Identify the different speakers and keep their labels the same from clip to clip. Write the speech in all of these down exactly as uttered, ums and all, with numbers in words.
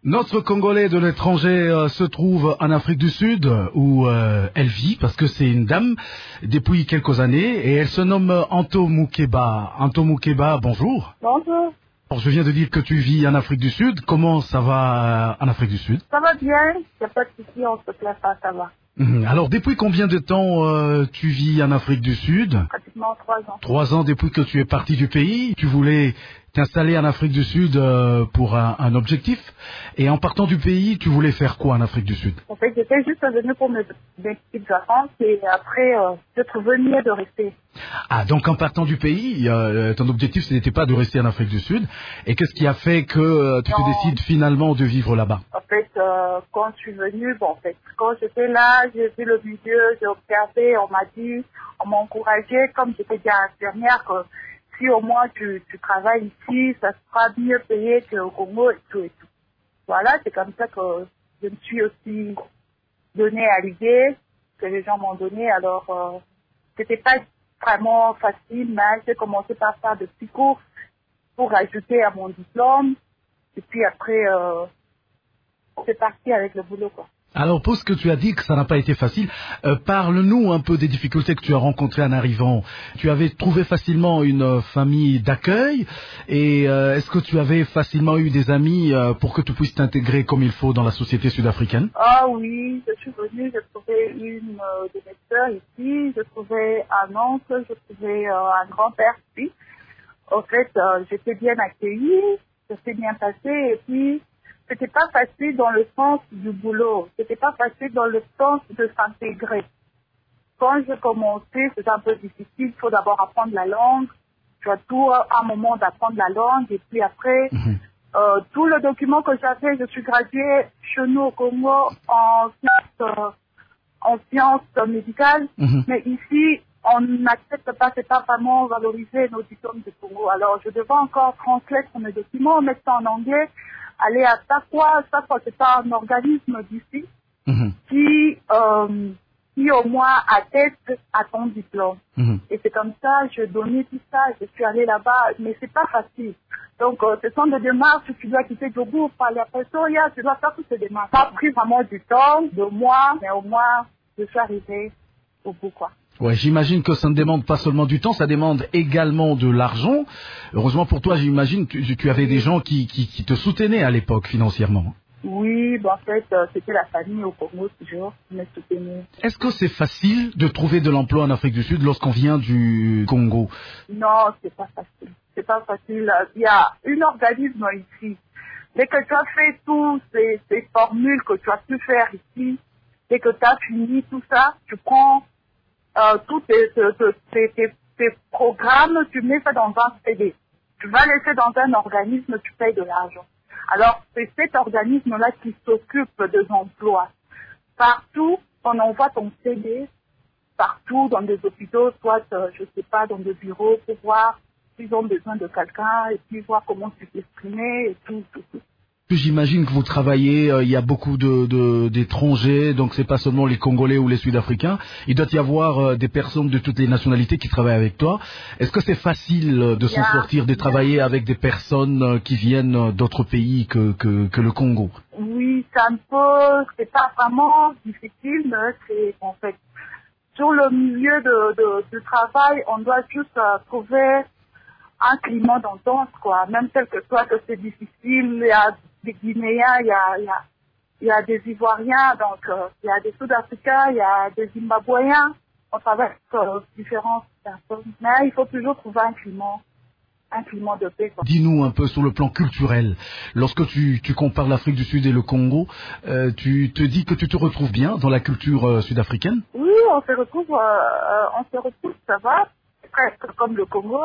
Speaker 1: Notre Congolais de l'étranger euh, se trouve en Afrique du Sud, où euh, elle vit, parce que c'est une dame depuis quelques années, et elle se nomme Anto Moukeba. Anto Moukeba, bonjour.
Speaker 2: Bonjour.
Speaker 1: Alors, je viens de dire que tu vis en Afrique du Sud. Comment ça va euh, en Afrique du Sud?
Speaker 2: Ça va bien, il n'y a pas de souci, on se plaint pas, ça va.
Speaker 1: Mhm. Alors, depuis combien de temps euh, tu vis en Afrique du Sud?
Speaker 2: Pratiquement trois ans.
Speaker 1: Trois ans depuis que tu es parti du pays. Tu voulais t'installer en Afrique du Sud euh, pour un, un objectif. Et en partant du pays, tu voulais faire quoi en Afrique du Sud?
Speaker 2: En fait, j'étais juste venue pour mes mes petites vacances et après, euh, je trouvais mieux de rester.
Speaker 1: Ah, donc en partant du pays, euh, ton objectif, ce n'était pas de rester en Afrique du Sud. Et qu'est-ce qui a fait que euh, tu
Speaker 2: Non.
Speaker 1: te décides finalement de vivre là-bas?
Speaker 2: En fait, euh, quand je suis venue, bon, en fait, quand j'étais là, j'ai vu le milieu, j'ai observé, on m'a dit, on m'a encouragé, comme j'étais déjà infirmière, que si au moins tu, tu travailles ici, ça sera mieux payé qu'au Congo et tout et tout. Voilà, c'est comme ça que je me suis aussi donnée à l'idée que les gens m'ont donné. Alors, euh, c'était pas vraiment facile, mais j'ai commencé par faire de petits cours pour ajouter à mon diplôme. Et puis après, euh, c'est parti avec le boulot, quoi.
Speaker 1: Alors, pour ce que tu as dit que ça n'a pas été facile, euh, parle-nous un peu des difficultés que tu as rencontrées en arrivant. Tu avais trouvé facilement une euh, famille d'accueil et euh, est-ce que tu avais facilement eu des amis euh, pour que tu puisses t'intégrer comme il faut dans la société sud-africaine?
Speaker 2: Ah oui, je suis venue, j'ai trouvé une euh, de mes sœurs ici, j'ai trouvé un oncle, j'ai trouvé euh, un grand-père ici. En fait, euh, j'étais bien accueillie, ça s'est bien passé et puis c'était pas facile dans le sens du boulot, c'était pas facile dans le sens de s'intégrer. Quand j'ai commencé, c'était un peu difficile, il faut d'abord apprendre la langue, tu as tout un moment d'apprendre la langue et puis après,
Speaker 1: Mhm.
Speaker 2: euh, tout le document que j'avais, je suis graduée chez nous au Congo en sciences, euh, en sciences médicales,
Speaker 1: Mhm.
Speaker 2: mais ici, on n'accepte pas, c'est pas vraiment valoriser nos diplômes du Congo. Alors, je devais encore transmettre mes documents, mettre ça en anglais, aller à Takwa, Takwa c'est pas un organisme d'ici,
Speaker 1: Mhm.
Speaker 2: qui, euh, qui au moins atteste à ton diplôme.
Speaker 1: Mhm.
Speaker 2: Et c'est comme ça, je donnais tout ça, je suis allée là-bas, mais c'est pas facile. Donc, euh, ce sont des démarches, tu dois quitter Djougou, parler à Pretoria, tu dois faire toutes ces démarches. Ça a pris vraiment du temps, de mois, mais au moins, je suis arrivée au bout, quoi.
Speaker 1: Ouais, j'imagine que ça ne demande pas seulement du temps, ça demande également de l'argent. Heureusement pour toi, j'imagine que tu, tu avais des gens qui, qui, qui te soutenaient à l'époque financièrement.
Speaker 2: Oui, bon, en fait, euh, c'était la famille au Congo, toujours, qui me soutenait.
Speaker 1: Est-ce que c'est facile de trouver de l'emploi en Afrique du Sud lorsqu'on vient du Congo?
Speaker 2: Non, c'est pas facile. C'est pas facile. Il y a un organisme ici. Dès que tu as fait tous ces, ces formules que tu as pu faire ici, dès que tu as fini tout ça, tu prends euh, tous tes, tes, tes, tes, tes programmes, tu mets ça dans un C D. Tu vas laisser dans un organisme, tu payes de l'argent. Alors, c'est cet organisme-là qui s'occupe des emplois. Partout, on envoie ton C D, partout dans des hôpitaux, soit, euh, je sais pas, dans des bureaux, pour voir s'ils ont besoin de quelqu'un, et puis voir comment tu t'exprimer, et tout, tout, tout.
Speaker 1: J'imagine que vous travaillez, euh, il y a beaucoup de, de- d'étrangers, donc c'est pas seulement les Congolais ou les Sud-Africains. Il doit y avoir euh, des personnes de toutes les nationalités qui travaillent avec toi. Est-ce que c'est facile euh, de s'en
Speaker 2: Bien,
Speaker 1: sortir, de
Speaker 2: bien.
Speaker 1: travailler avec des personnes euh, qui viennent euh, d'autres pays que, que, que le Congo?
Speaker 2: Oui, c'est un peu, c'est pas vraiment difficile, mais c'est, en fait, sur le milieu de, de, de travail, on doit juste euh, trouver un climat d'entente, quoi. Même tel que soit que c'est difficile, il y a des Guinéens, il y a, il y a, il y a des Ivoiriens, donc euh, il y a des Sud-Africains, il y a des Zimbabwéens. On travaille avec euh, différentes personnes. Mais il faut toujours trouver un climat, un climat de paix, quoi.
Speaker 1: Dis-nous un peu sur le plan culturel. Lorsque tu, tu compares l'Afrique du Sud et le Congo, euh, tu te dis que tu te retrouves bien dans la culture euh, sud-africaine?
Speaker 2: Oui, on se retrouve, euh, euh, on se retrouve, ça va, c'est presque comme le Congo,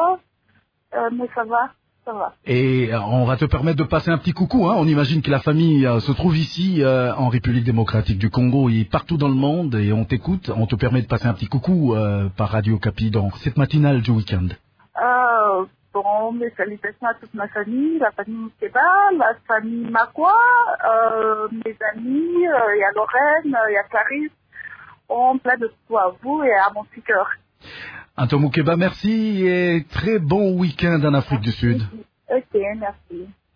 Speaker 2: euh, mais ça va, ça va.
Speaker 1: Et euh, on va te permettre de passer un petit coucou. Hein. On imagine que la famille euh, se trouve ici euh, en République démocratique du Congo et partout dans le monde et on t'écoute. On te permet de passer un petit coucou euh, par Radio Capi dans cette matinale du week-end.
Speaker 2: Euh, bon, mes salutations à toute ma famille, la famille Keba, la famille Makwa, euh, mes amis, euh, il y a Lorraine, il y a Clarisse, on plein de tout à vous et à mon petit cœur.
Speaker 1: Anto Moukeba, merci et très bon week-end en Afrique du Sud.
Speaker 2: Ok, merci.